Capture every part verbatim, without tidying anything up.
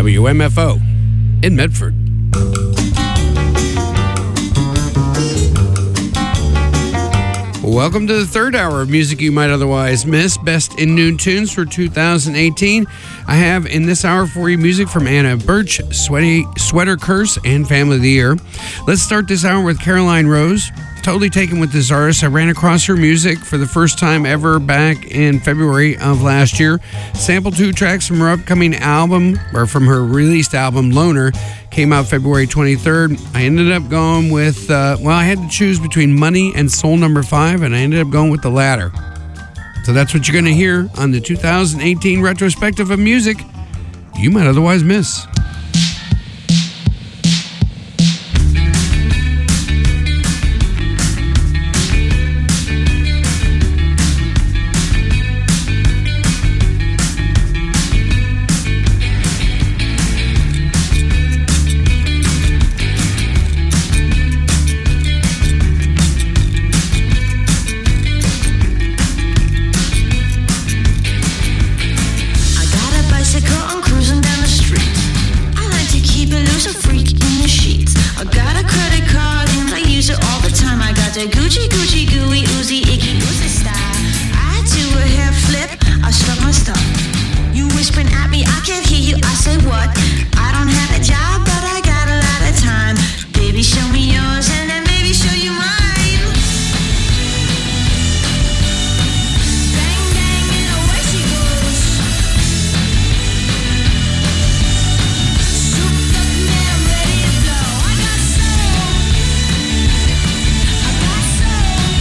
W M F O in Medford. Welcome to the third hour of music you might otherwise miss. Best in Noon Tunes for two thousand eighteen. I have in this hour for you music from Anna Birch, Sweaty, Sweater Curse, and Family of the Year. Let's start this hour with Caroline Rose. Totally taken with this artist. I ran across her music for the first time ever back in February of last year. Sampled two tracks from her upcoming album, or from her released album, Loner. Came out February twenty-third. I ended up going with, uh, well, I had to choose between Money and Soul Number five, and I ended up going with the latter. So that's what you're going to hear on the two thousand eighteen retrospective of music you might otherwise miss. Gucci, Gucci, gooey, oozy, icky, oozy style. I do a hair flip, I struck my stuff. You whispering at me, I can't hear you, I say what? I don't have a job, but I got a lot of time. Baby, show me yours and then maybe show you mine. Bang, bang, and away she goes. Souped up and I'm ready to blow. I got soul. I got soul.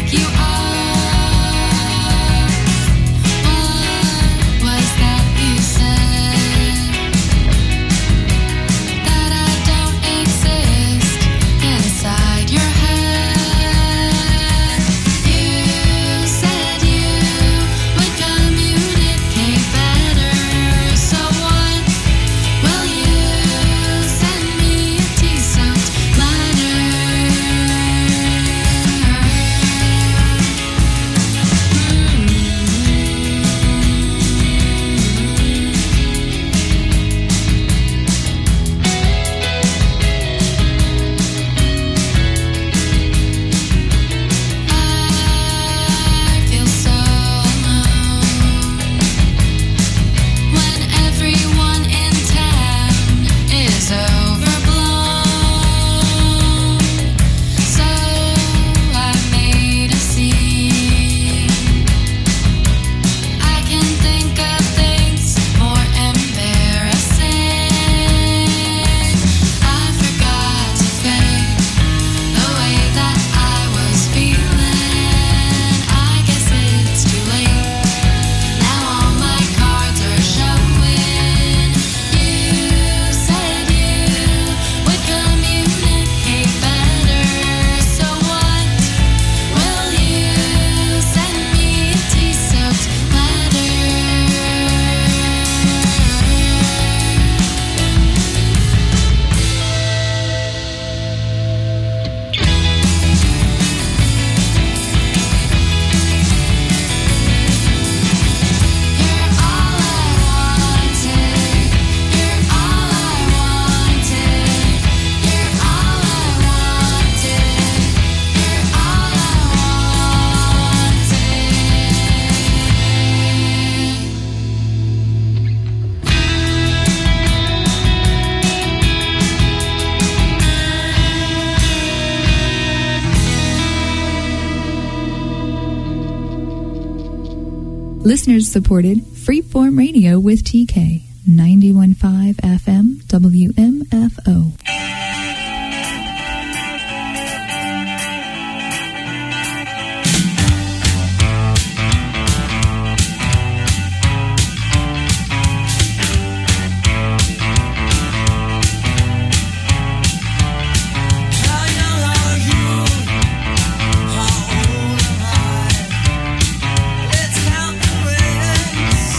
Listeners supported Freeform Radio with T K, ninety-one point five F M W M F O.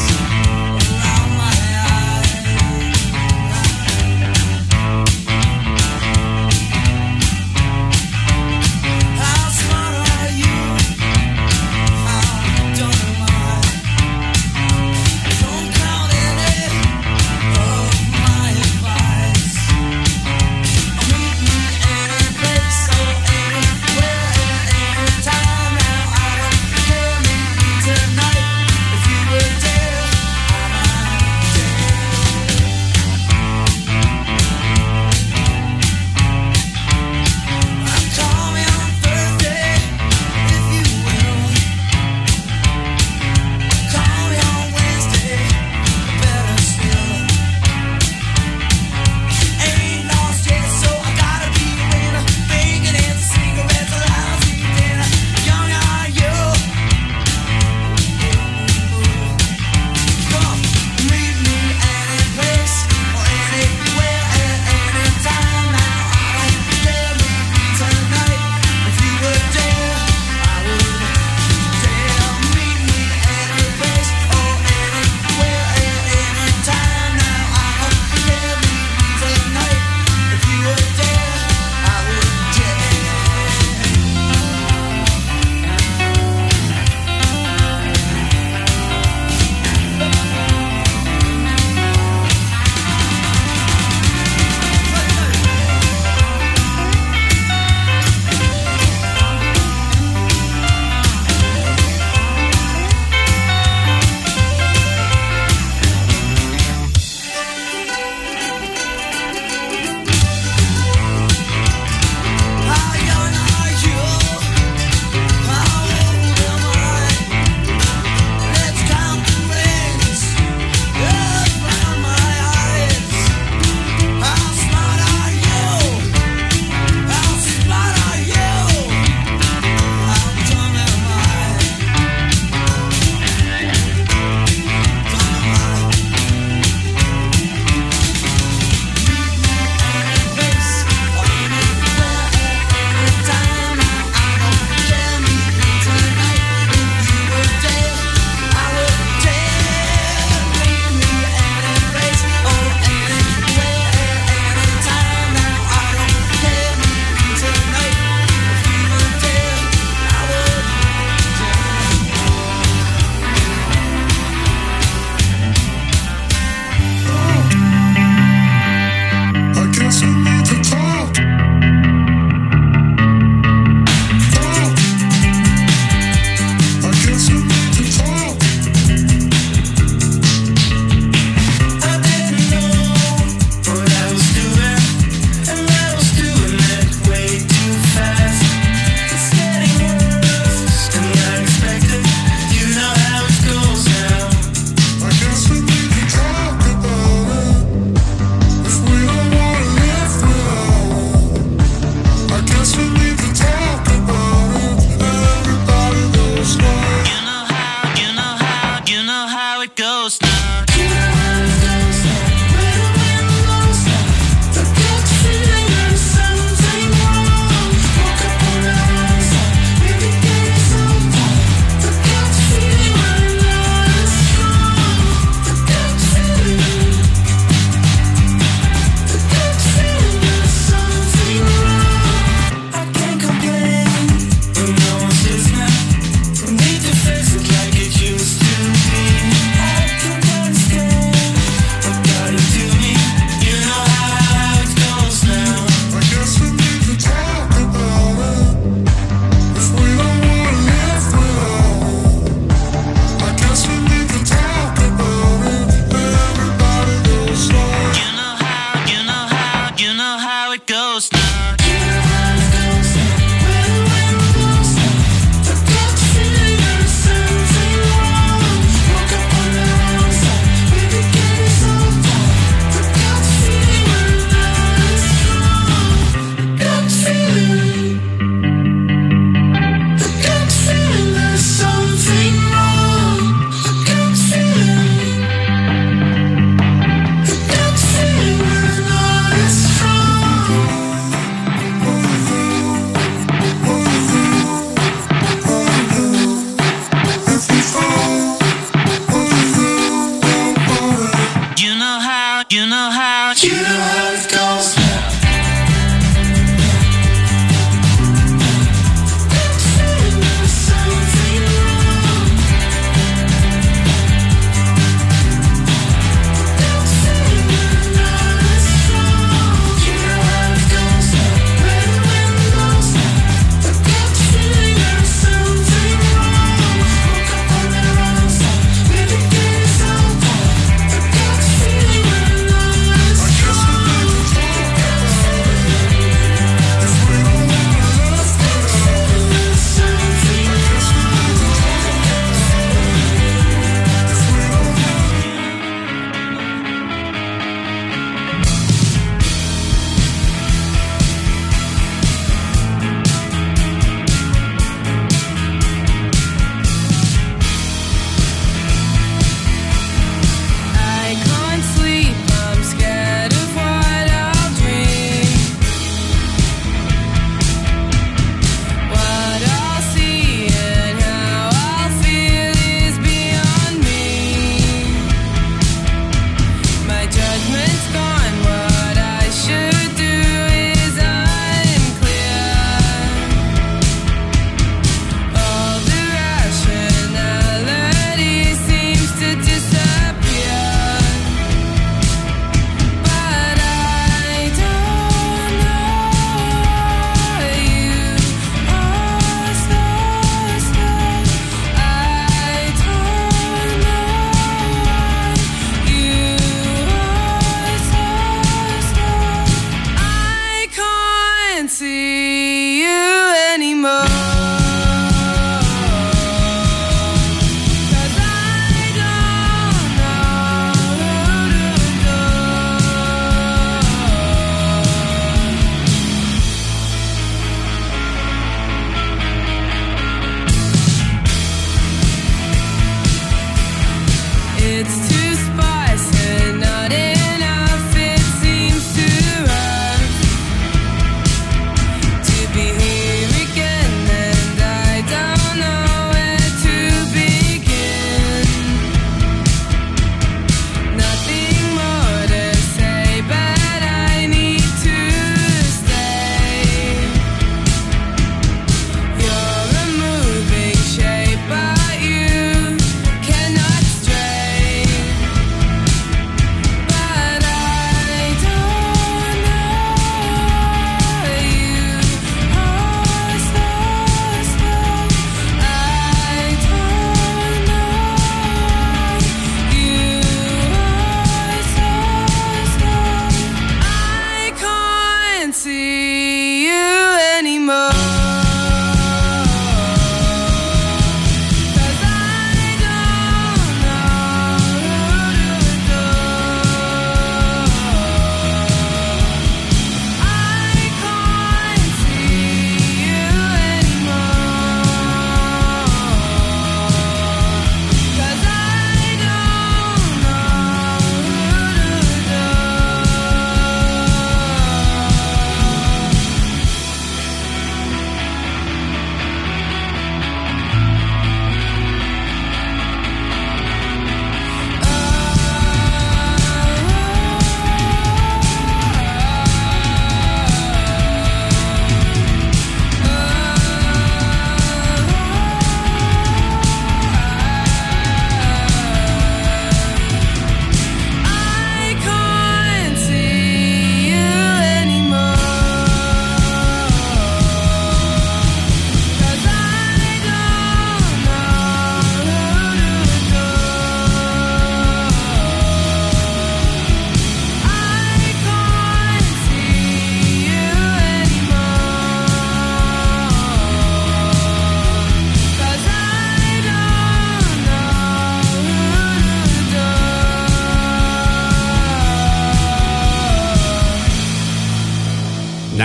Around my eyes.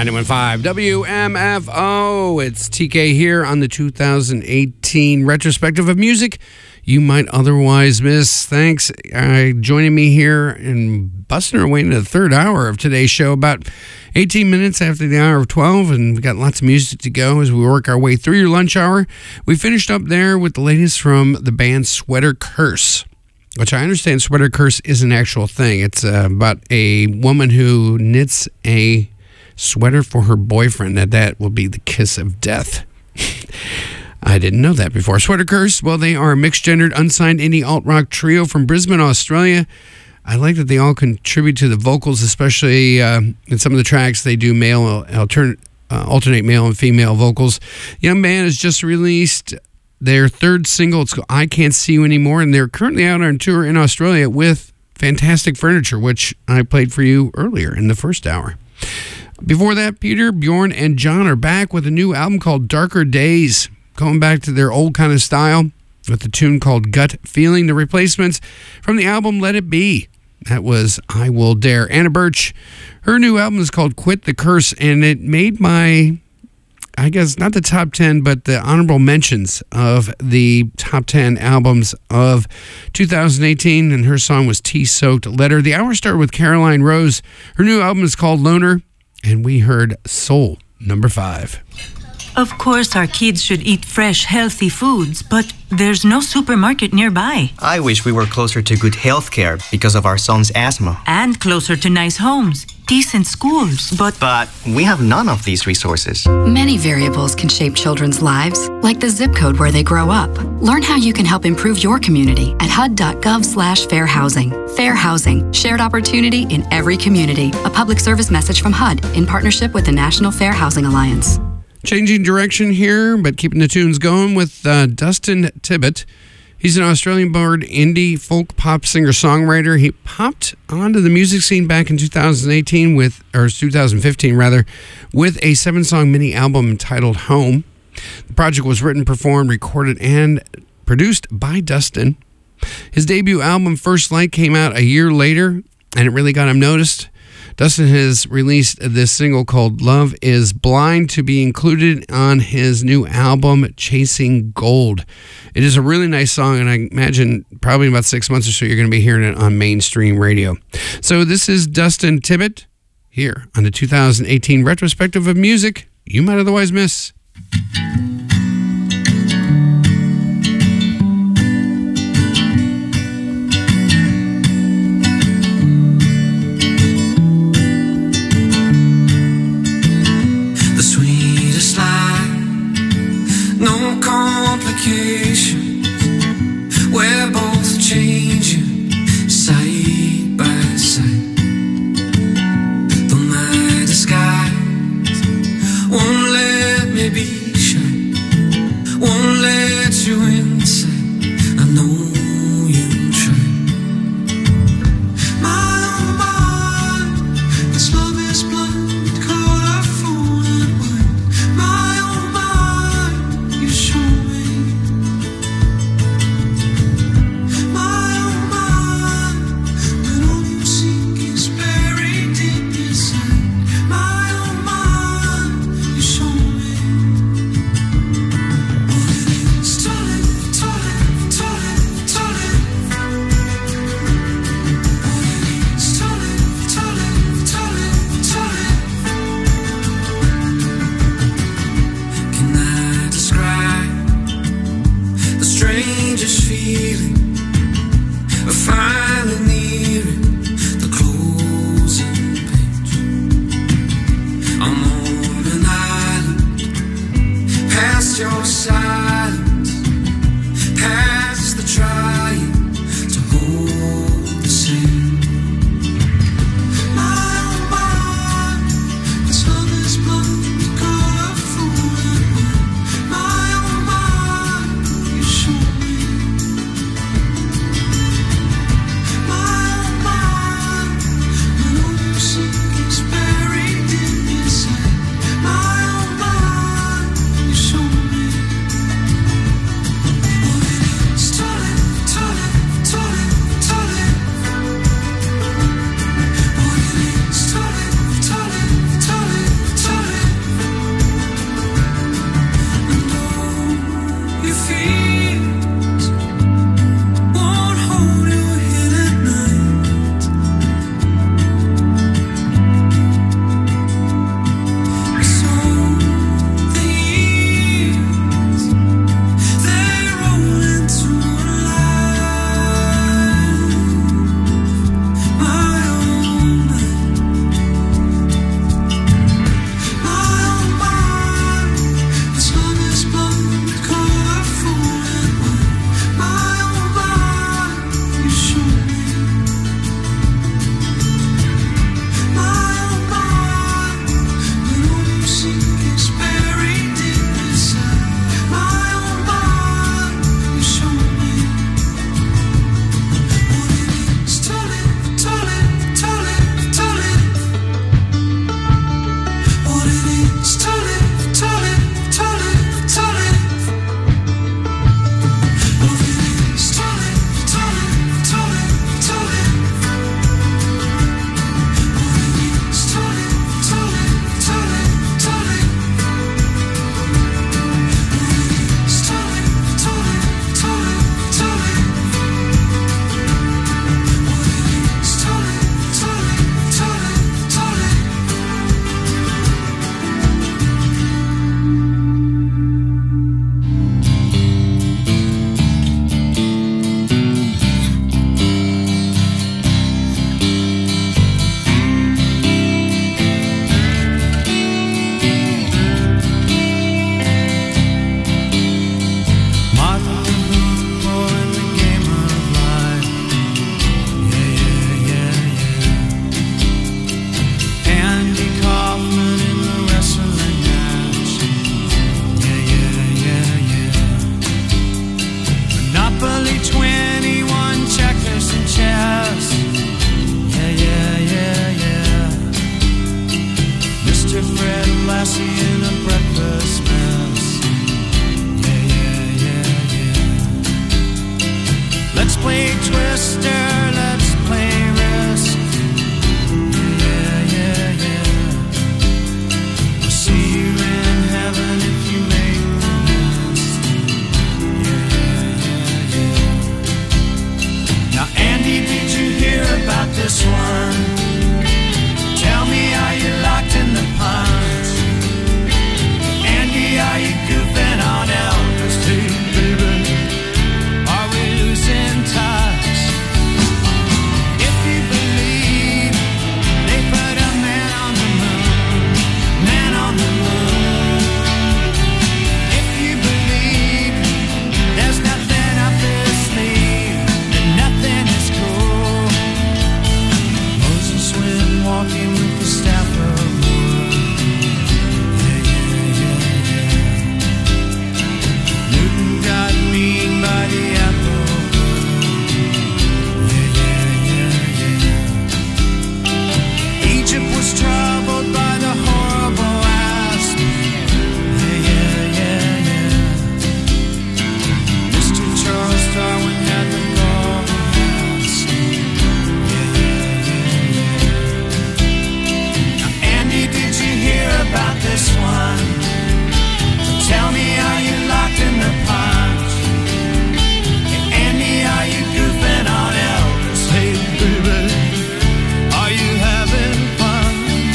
ninety-one point five W M F O. It's T K here on the two thousand eighteen retrospective of music you might otherwise miss. Thanks uh, joining me here and busting our way into the third hour of today's show, about eighteen minutes after the hour of twelve, and we got lots of music to go as we work our way through your lunch hour. We finished up there with the latest from the band Sweater Curse, which I understand Sweater Curse is an actual thing. It's uh, about a woman who knits a sweater for her boyfriend, that that will be the kiss of death. I didn't know that before. Sweater Curse, well, they are a mixed-gendered, unsigned indie alt-rock trio from Brisbane, Australia. I like that they all contribute to the vocals, especially uh, in some of the tracks. They do male alternate, uh, alternate male and female vocals. Young band has just released their third single. It's called I Can't See You Anymore, and they're currently out on tour in Australia with Fantastic Furniture, which I played for you earlier in the first hour. Before that, Peter, Bjorn, and John are back with a new album called Darker Days, going back to their old kind of style with a tune called Gut Feeling. The replacements from the album Let It Be, that was I Will Dare. Anna Birch, her new album is called Quit the Curse, and it made my, I guess, not the top ten, but the honorable mentions of the top ten albums of two thousand eighteen, and her song was Tea-Soaked Letter. The hour started with Caroline Rose. Her new album is called Loner, and we heard Soul, number five. Of course, our kids should eat fresh, healthy foods, but there's no supermarket nearby. I wish we were closer to good health care because of our son's asthma. And closer to nice homes, decent schools, but... But we have none of these resources. Many variables can shape children's lives, like the zip code where they grow up. Learn how you can help improve your community at H U D dot gov slash fair housing. Fair housing, shared opportunity in every community. A public service message from H U D in partnership with the National Fair Housing Alliance. Changing direction here, but keeping the tunes going with uh, Dustin Tibbett. He's an Australian-born indie folk pop singer-songwriter. He popped onto the music scene back in two thousand eighteen with, or two thousand fifteen rather, with a seven-song mini album entitled Home. The project was written, performed, recorded, and produced by Dustin. His debut album, First Light, came out a year later, and it really got him noticed. Dustin has released this single called Love is Blind to be included on his new album, Chasing Gold. It is a really nice song, and I imagine probably in about six months or so you're going to be hearing it on mainstream radio. So this is Dustin Tibbett here on the two thousand eighteen retrospective of music you might otherwise miss. No complications, we're both changing side by side. Though my disguise won't let me be shy, won't let you inside, I know you'll try. My own mind, this love is blind, caught our phone and wine. My own mind, you show me. My own mind, when all you seek is buried deep inside. My own mind, you show me. What it is to live, to live, to live, to live. What it is to live, to live, to live, to live. Can I describe the strangest feeling of finally nearing the closing page? I'm on an island, past your silence, past the trying to hold the same. My own mind, this love is blind, caught a fool and wine. My own mind, you show me. twister, let's play risk. Yeah, yeah, yeah. I'll see you in heaven if you make the list. Yeah, yeah, yeah, yeah. Now, Andy, did you hear about this one? Tell me, are you locked in the punch? Andy, are you goofing on Elvis too, baby? Are we losing touch? If you believe they put a man on the moon, man on the moon. If you believe there's nothing up his sleeve, then nothing is cool. Moses went walking with the staff of wood. Yeah, yeah, yeah, yeah. Newton got mean by the apple. Yeah, yeah, yeah, yeah. Egypt was troubled by the horrible asp. Yeah, yeah, yeah, yeah. Mister Charles Darwin had the golden hands. Yeah, yeah, yeah, yeah. Now, Andy, did you hear about this one? Tell me, are you locked in the punch? Hey, Andy, are you goofing on Elvis? Hey, baby, are you having fun?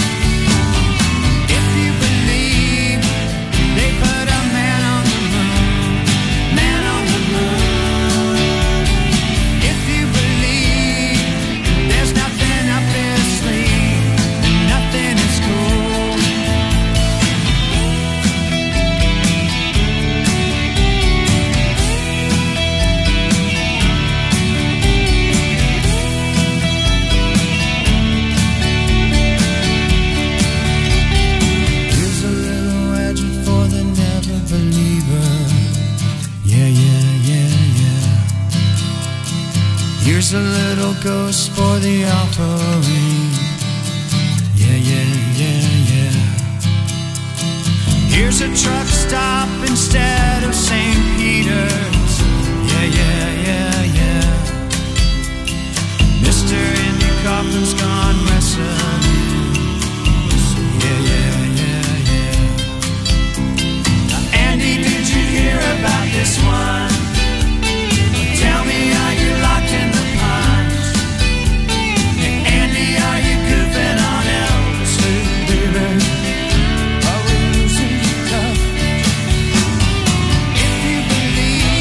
If you believe they put a man on the moon, man on the moon. If you believe there's nothing up his sleeve, and nothing is cool. Here's a little legend for the never believer. Yeah, yeah, yeah, yeah. Here's a little ghost for the offering. Yeah, yeah, yeah, yeah. Here's a truck stop instead of Saint Peter's. Yeah, yeah, yeah, yeah. Mister Andy Kaufman's gone wrestling. Yeah, yeah, yeah, yeah. Now, Andy, did you hear about this one? Tell me, are you locked in the punch? Hey, Andy, are you goofing on Elvis? Hey, baby, are we losing touch? If you believe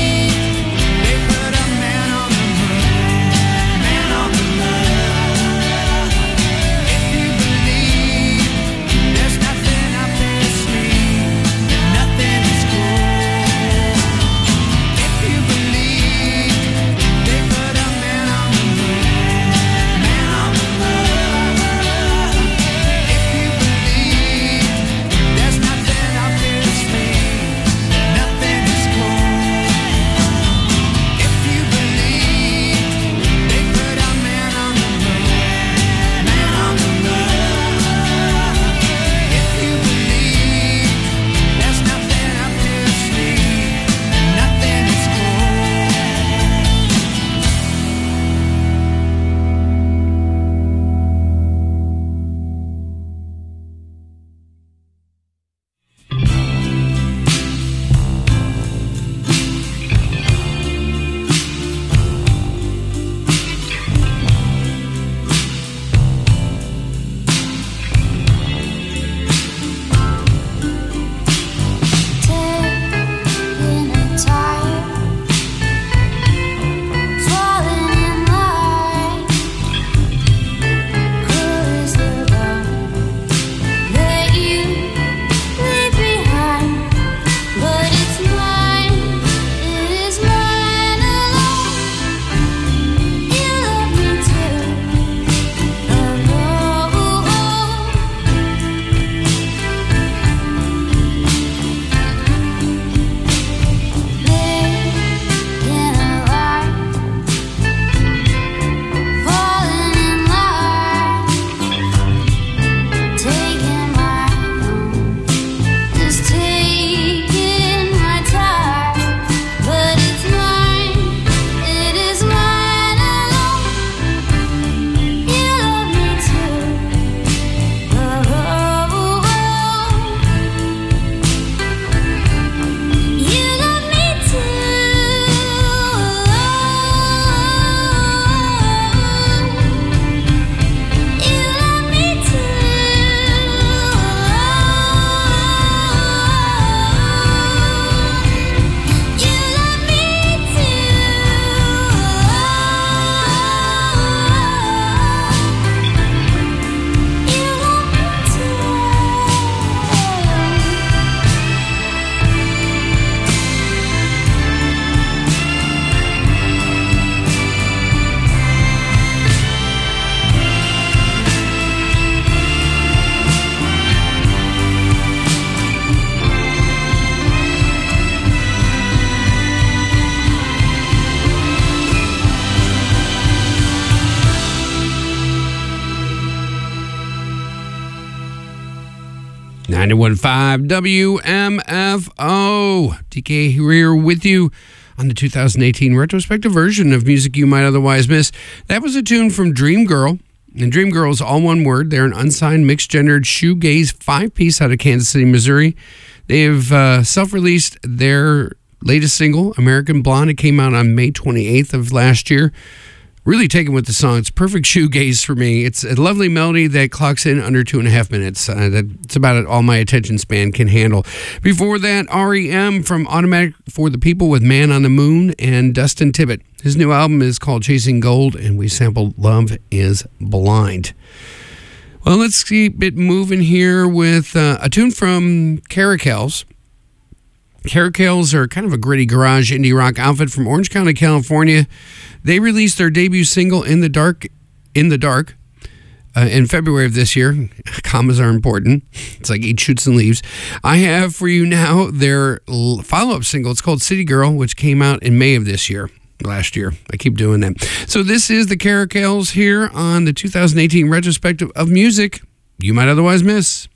ninety-one point five W M F O. T K here with you on the two thousand eighteen retrospective version of Music You Might Otherwise Miss. That was a tune from Dream Girl. And Dream Girl is all one word. They're an unsigned, mixed-gendered shoegaze five-piece out of Kansas City, Missouri. They've uh, self-released their latest single, American Blonde. It came out on May twenty-eighth of last year. Really taken with the song. It's perfect shoegaze for me. It's a lovely melody that clocks in under two and a half minutes. Uh, that's about all my attention span can handle. Before that, R E M from Automatic for the People with Man on the Moon and Dustin Tibbett. His new album is called Chasing Gold, and we sampled Love is Blind. Well, let's keep it moving here with uh, a tune from Caracals. Caracals are kind of a gritty garage indie rock outfit from Orange County, California. They released their debut single, In the Dark, In the Dark, uh, in February of this year. Commas are important. It's like eat shoots and leaves. I have for you now their follow-up single. It's called City Girl, which came out in May of this year. Last year. I keep doing that. So this is the Caracals here on the two thousand eighteen retrospective of music you might otherwise miss.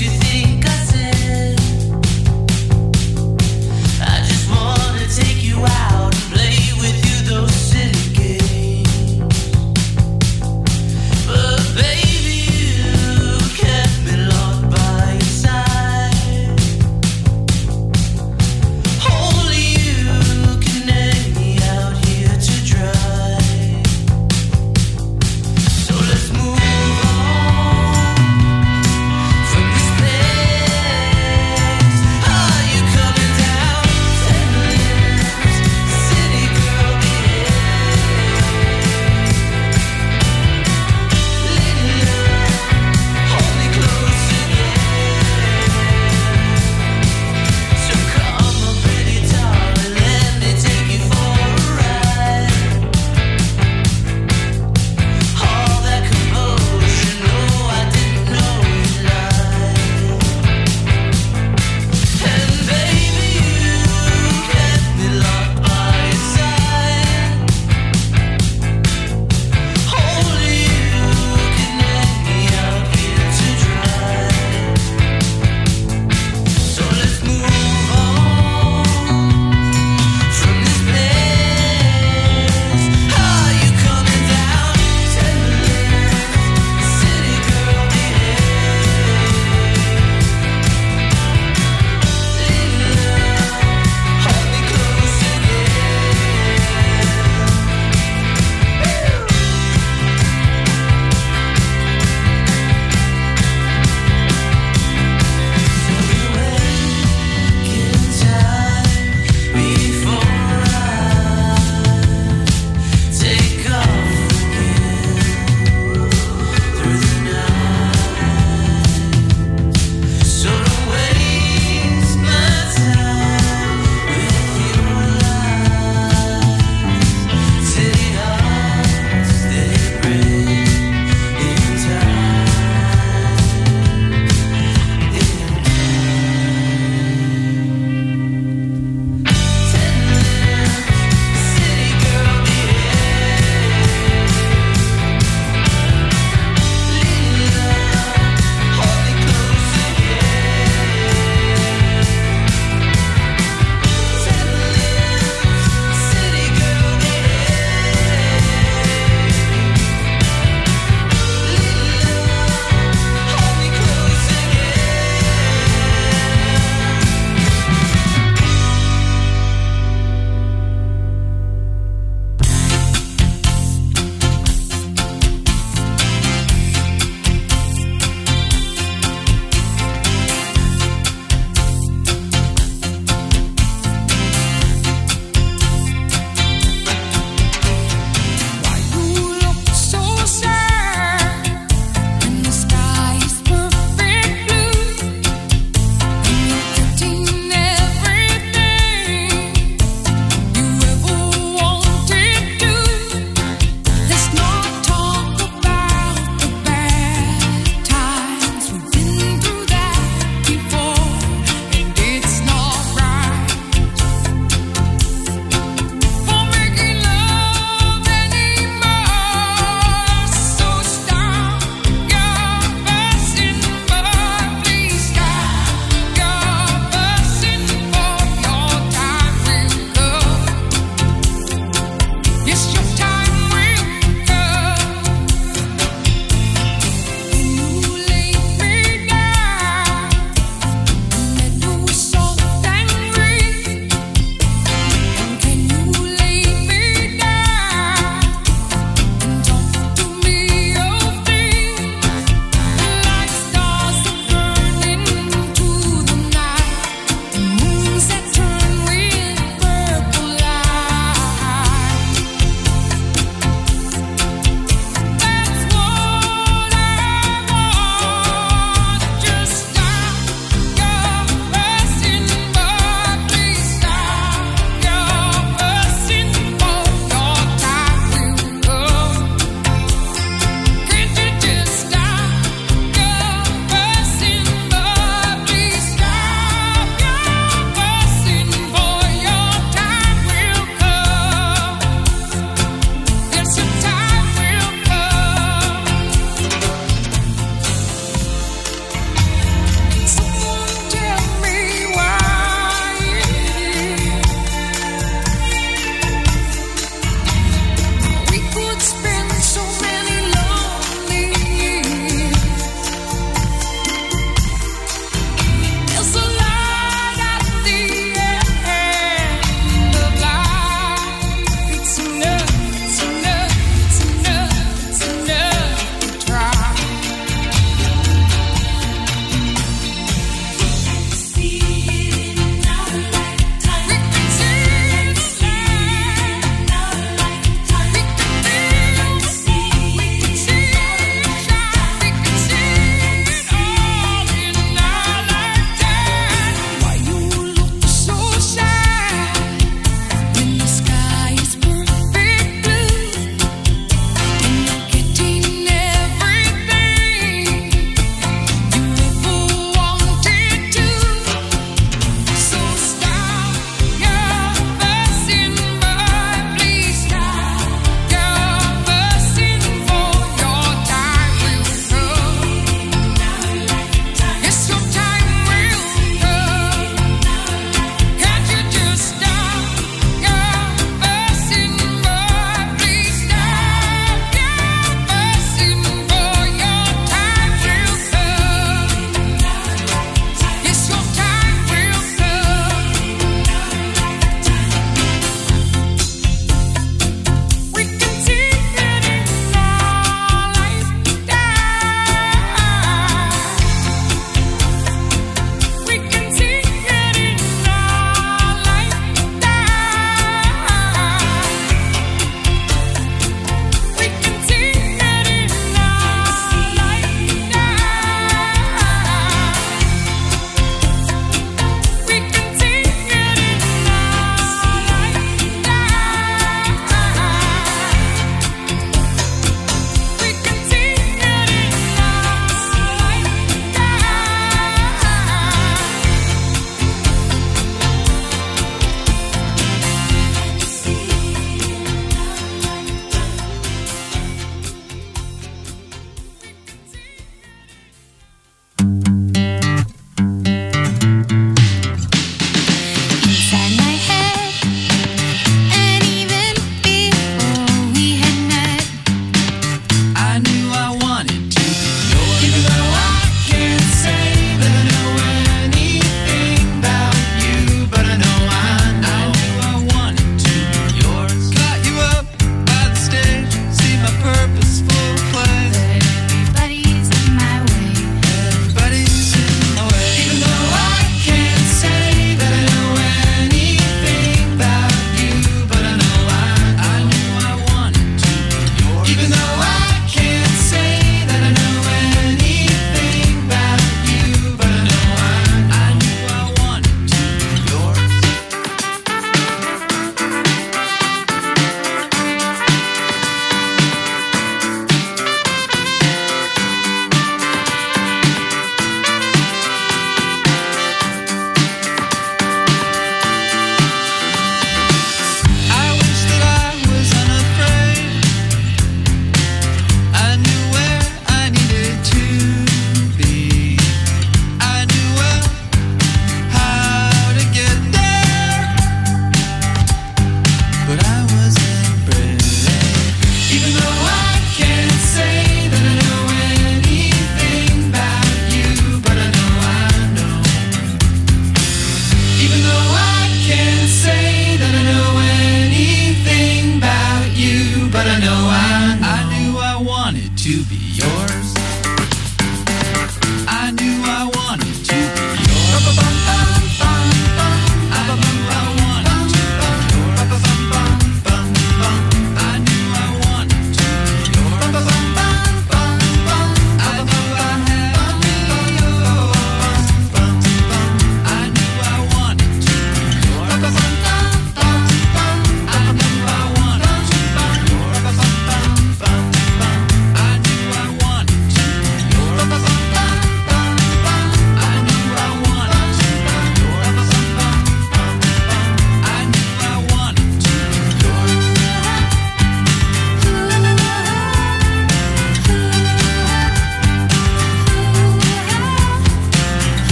I just wanna take you out.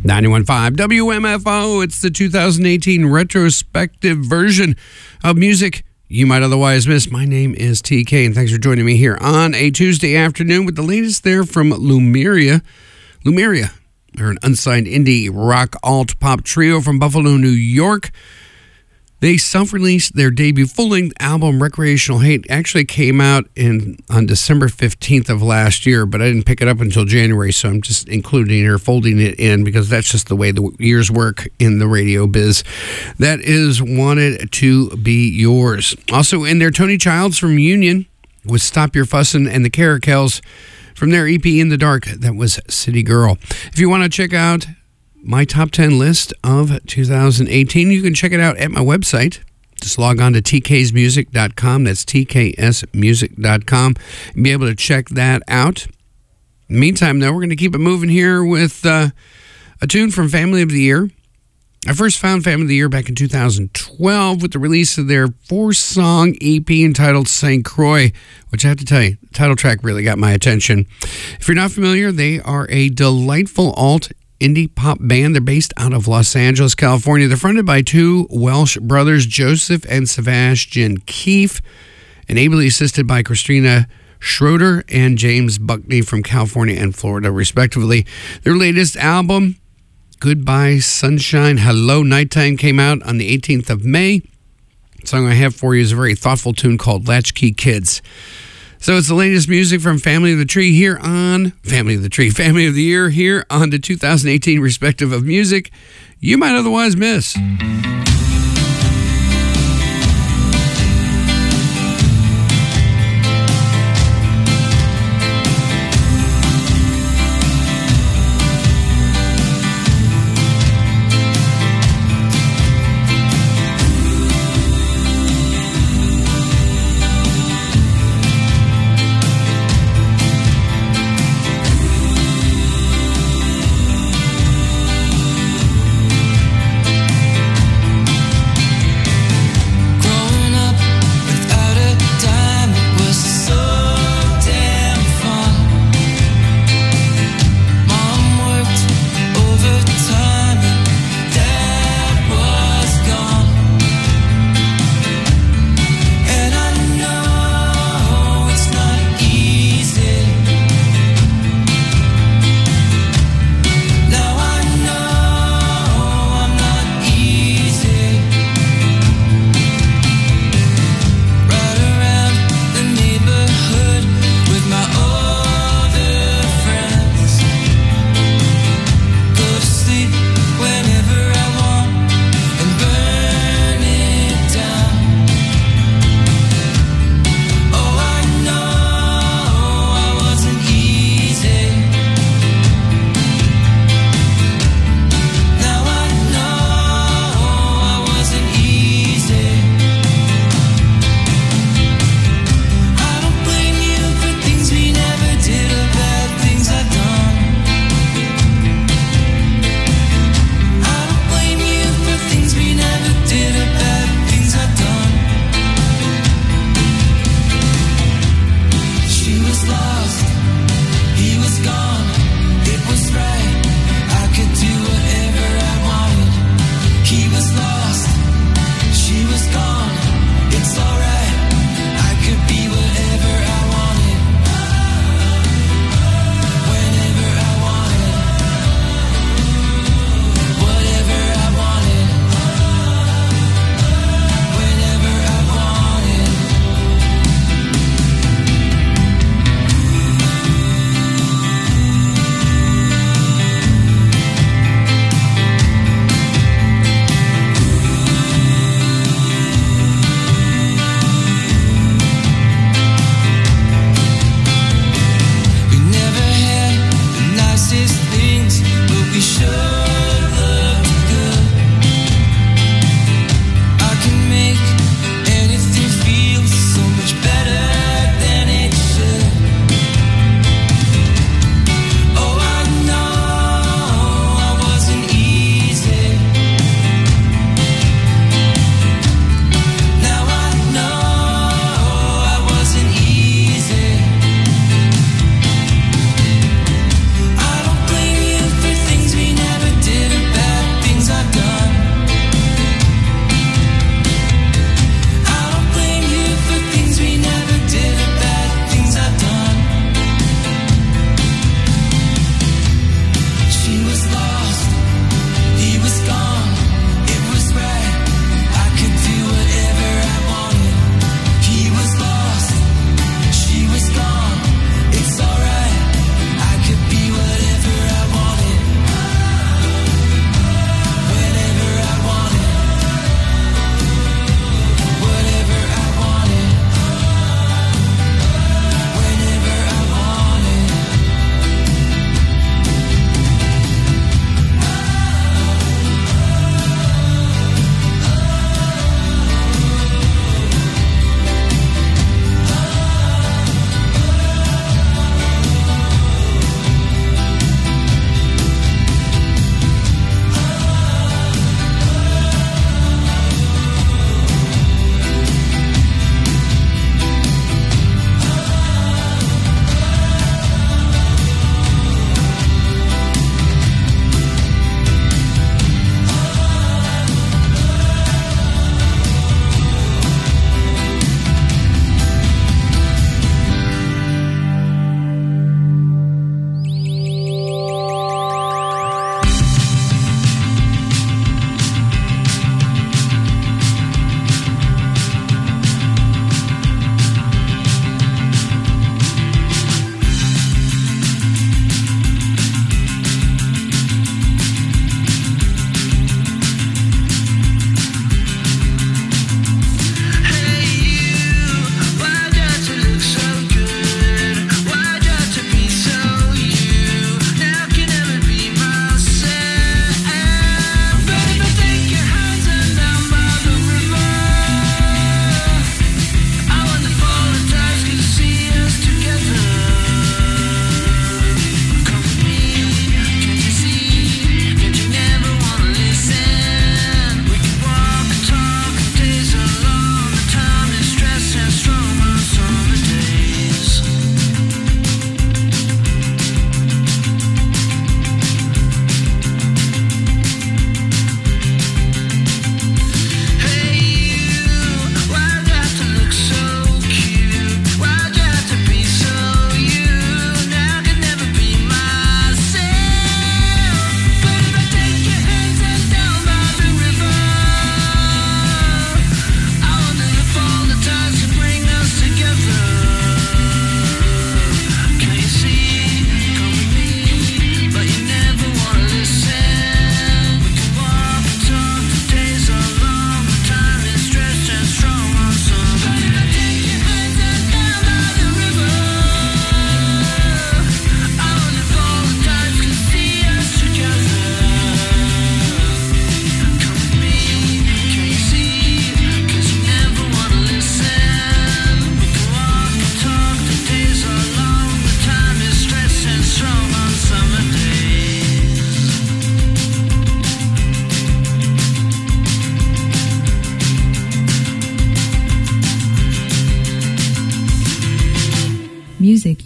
ninety-one point five W M F O. It's the two thousand eighteen retrospective version of music you might otherwise miss. My name is T K, and thanks for joining me here on a Tuesday afternoon with the latest there from Lumeria. Lumeria, they're an unsigned indie rock alt pop trio from Buffalo, New York. They self-released their debut full-length album, Recreational Hate. Actually came out in on December fifteenth of last year, but I didn't pick it up until January, so I'm just including it or folding it in because that's just the way the years work in the radio biz. That is Wanted to Be Yours. Also in there, Tony Childs from Union with Stop Your Fussin' and the Caracels from their E P In the Dark. That was City Girl. If you want to check out my top ten list of two thousand eighteen, you can check it out at my website. Just log on to T Ks music dot com. That's T K S music dot com. And be able to check that out. In the meantime, though, we're going to keep it moving here with uh, a tune from Family of the Year. I first found Family of the Year back in two thousand twelve with the release of their four-song E P entitled Saint Croix, which I have to tell you, the title track really got my attention. If you're not familiar, they are a delightful alt indie pop band. They're based out of Los Angeles, California. They're fronted by two Welsh brothers, Joseph and Sebastian Keefe, and ably assisted by Christina Schroeder and James Buckney from California and Florida, respectively. Their latest album, Goodbye Sunshine, Hello Nighttime, came out on the eighteenth of May. The song I have for you is a very thoughtful tune called Latchkey Kids. So it's the latest music from Family of the Tree here on Family of the Tree, Family of the Year here on the two thousand eighteen respective of music you might otherwise miss.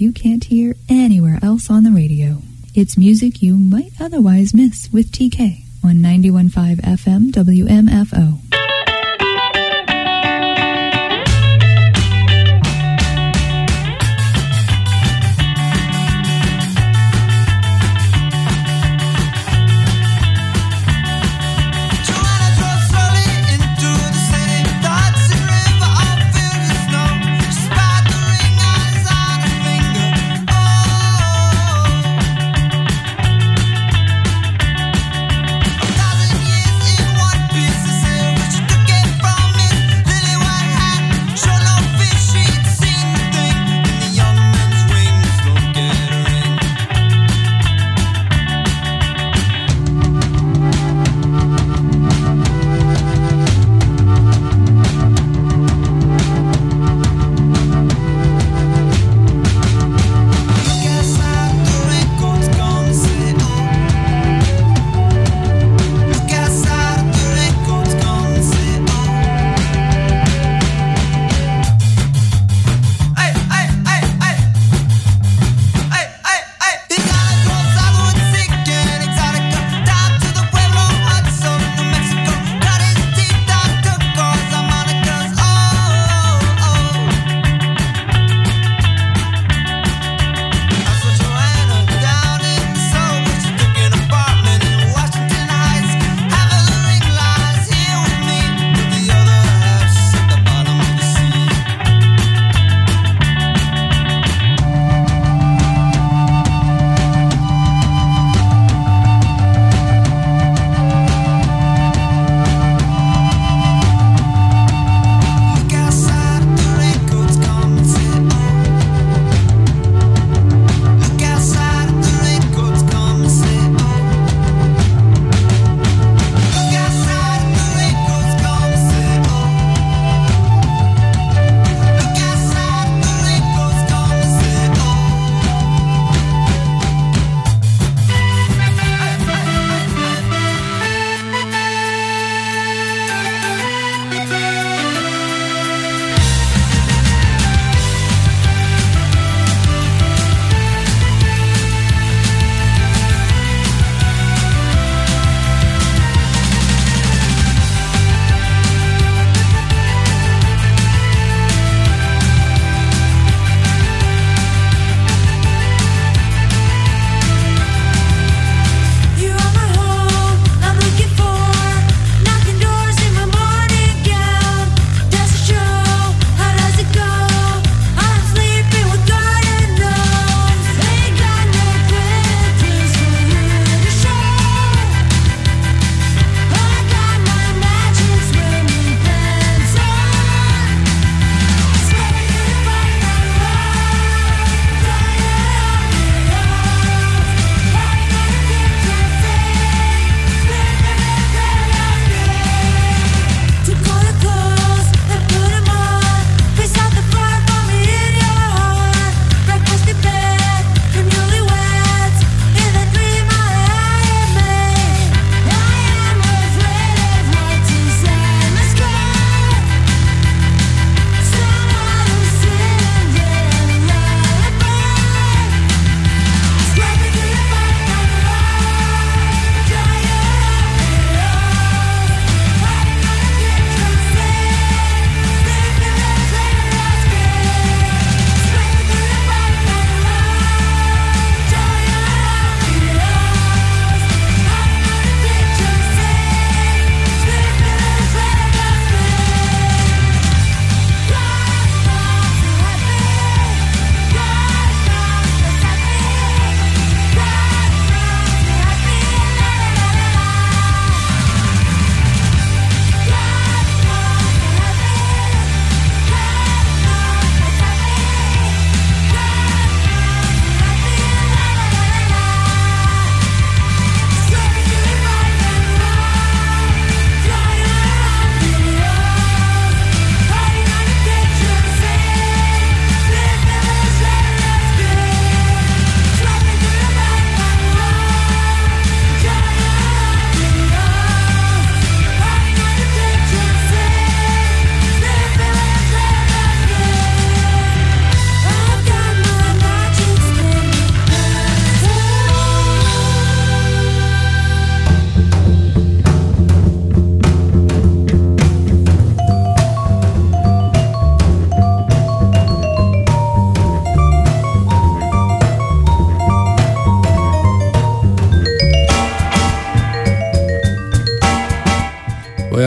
you can't hear anywhere else on the radio. It's music you might otherwise miss with T K on ninety-one point five F M W M F O. Silver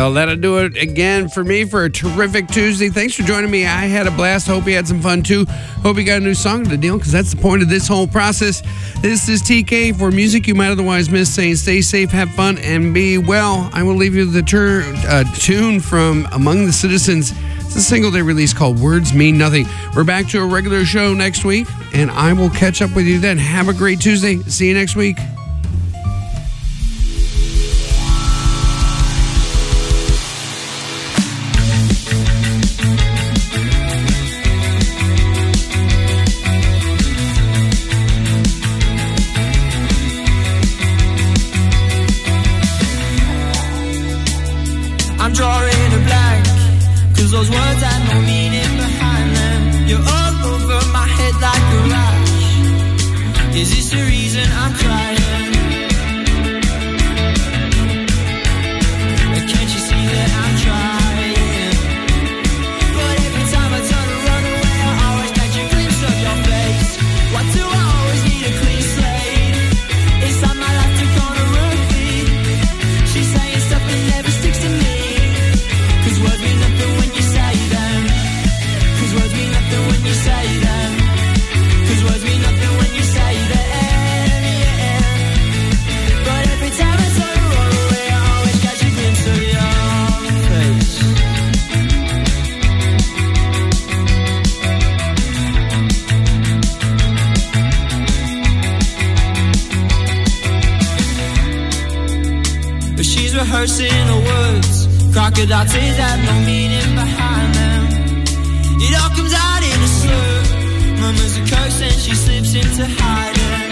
Well, that'll do it again for me for a terrific Tuesday. Thanks for joining me. I had a blast. Hope you had some fun too. Hope you got a new song to deal, because that's the point of this whole process. This is T K for music you might otherwise miss, saying stay safe, have fun, and be well. I will leave you with a tur- uh, tune from Among the Citizens. It's a single they released called Words Mean Nothing. We're back to a regular show next week, and I will catch up with you then. Have a great Tuesday. See you next week. I'm drawing a blank, cause those words had no meaning behind them. You're all over my head like a rash. Is this the reason I'm crying? Can't you see that I'm trying? But every time I turn to run away, I always catch a glimpse of your face. Why do I always need a clean slate? Inside my life took on a repeat. She's saying stuff that never sticks to me. Cause words mean nothing when you say them. Cause words mean nothing when you say them. Cause words mean nothing when you say them. Yeah. But every time I turn to run away, I always catch a glimpse of your face. But she's rehearsing her words. Crocodile tears have no meaning behind them. It all comes out in a slur. Murmurs a curse and she slips into hiding.